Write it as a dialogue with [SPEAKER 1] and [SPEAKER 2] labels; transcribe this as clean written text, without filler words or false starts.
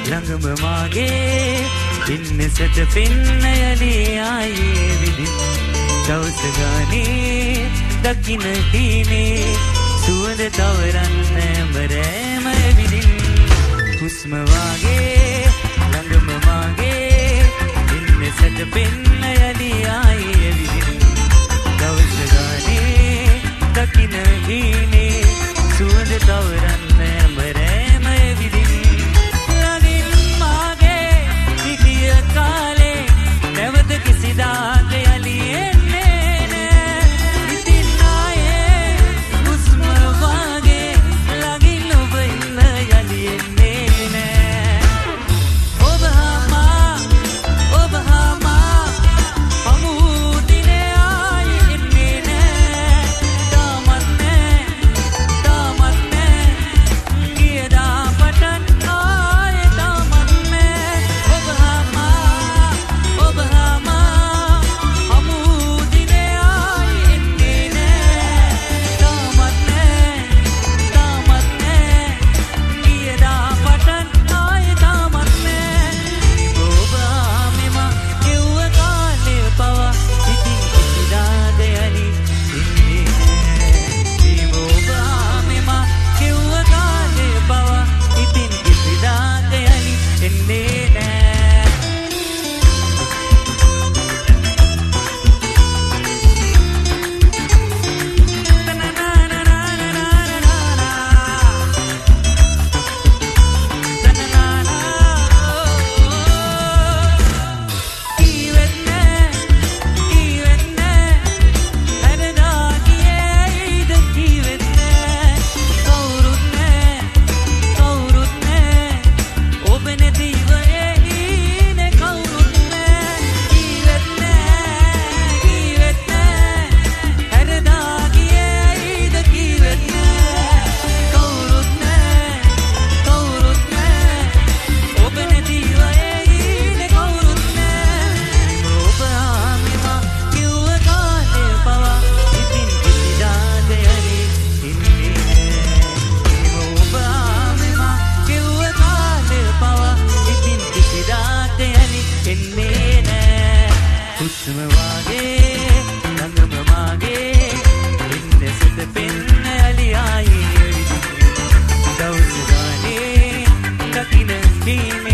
[SPEAKER 1] ළඟම මාගේ ඉන්න සැත පෙන්න යලි ආයේ විදින් දවස ගානේ දකින්න හීනේ සුවඳ තවරන්න බරෑම විදින් හුස්ම වාගේ ළඟම මාගේ ඉන්න සැත පෙන්න යලි ආයේ විදින් දවස ගානේ දකින්න හීනේ සුවඳ තවරන්න බරෑම විදින් ළඟින් මාගේ හිටිය කාලේ නැවත කිසිදාක යලි එන්නේ නෑ ඉතින් ආයේ හුස්ම වාගේ ළඟින් ඔබ ඉන්න යලි එන්නේ නෑ ඔබ හාමා හමු දිනේ ආයේ එන්නේ නෑ තාමත් නෑ ගියදා පටන් ආයේ තාමත් නෑ ඔබ හාමා හමු දිනේ ආයේ එන්නේ නෑ තාමත් නෑ ගියදා පටන් ආයේ තාමත් නෑ ඔබ මෙම කිව්ව කාලේ පවා ඉතින් කිසිදාද යලි එන්නේ නෑ ඔබ මෙම කිව්ව කාලේ පවා ඉතින් කිසිදාද යලි එන්නේ නෑ කීවෙත් නෑ හැරදා ගියේද කීවෙත් නෑ කවුරුත් නෑ ඔබ නැතිව එන්නේ කවුරුත් නෑ කීවෙත් නෑ හැරදා ගියේද කීවෙත් නෑ කවුරුත් නෑ ඔබ නැතිව එන්නේ කවුරුත් නෑ ඔබ ආමිමා කිව්ව කාලේ පවා ඉතින් කිසිදාද යලි එන්නේ නෑ ඔබ ආමිමා කිව්ව කාලේ පවා ඉතින් කිසිදාද යලි එන්නේ නෑ හුස්ම වාගේ ළඟම මාගේ ඉන්න සැත පෙන්න යලි ආයේ විදින් දවස ගානේ දකින්න හීන